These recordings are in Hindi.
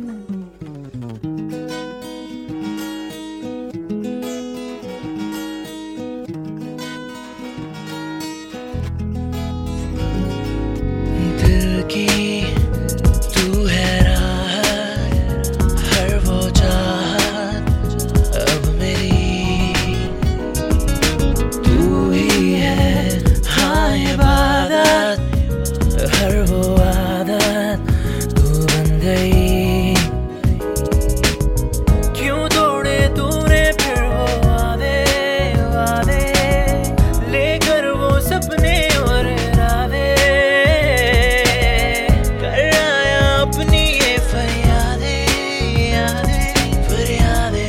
दिल की तू है राहत, हर वो चाहत अब मेरी तू ही है। हाँ इबादत, हर वो आदत तू बन गई। क्यों तोड़े तूने फिर वो वादे वादे, लेकर वो सपने और इरादे, कर आया अपनी ये फरियादे यादे फरियादे।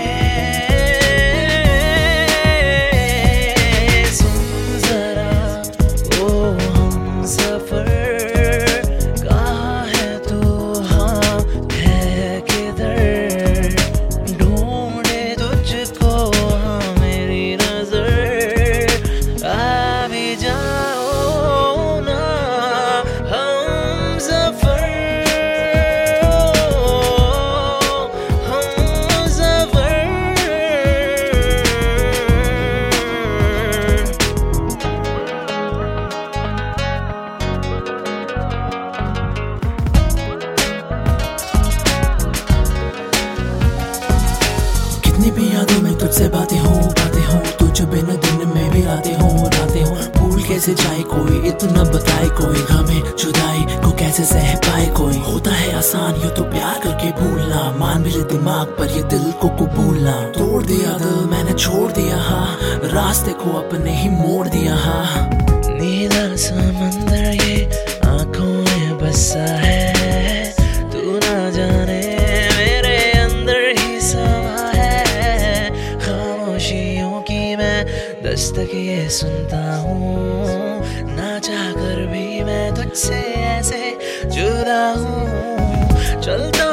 सुन जरा ओ हम सफर, कहाँ है तू हाँ है किधर, ढूंढे तुझको हाँ मेरी नजर। आ भी जाओ ना हम सफर, हम सफर। कितनी भी यादों में तुझसे बातें हो तुझ बिन दिन में भी रातें हो भूल कैसे जाए कोई, इतना बताए कोई, हमें जुदाई को कैसे सह पाए कोई। होता है आसान ये तो प्यार करके भूलना, मान भी ले दिमाग पर ये दिल को कबूलना। तोड़ दिया दिल मैंने छोड़ दिया हाँ, रास्ते को अपने ही मोड़ दिया हाँ। नीला समंदर ये आंखों में बसा है, तू ना जाने मेरे अंदर ही समा है। खामोशियों की मैं दस्तक ये सुनता हूँ, ना चाह कर भी मैं तुझसे ऐसे जुदा हूँ। चलता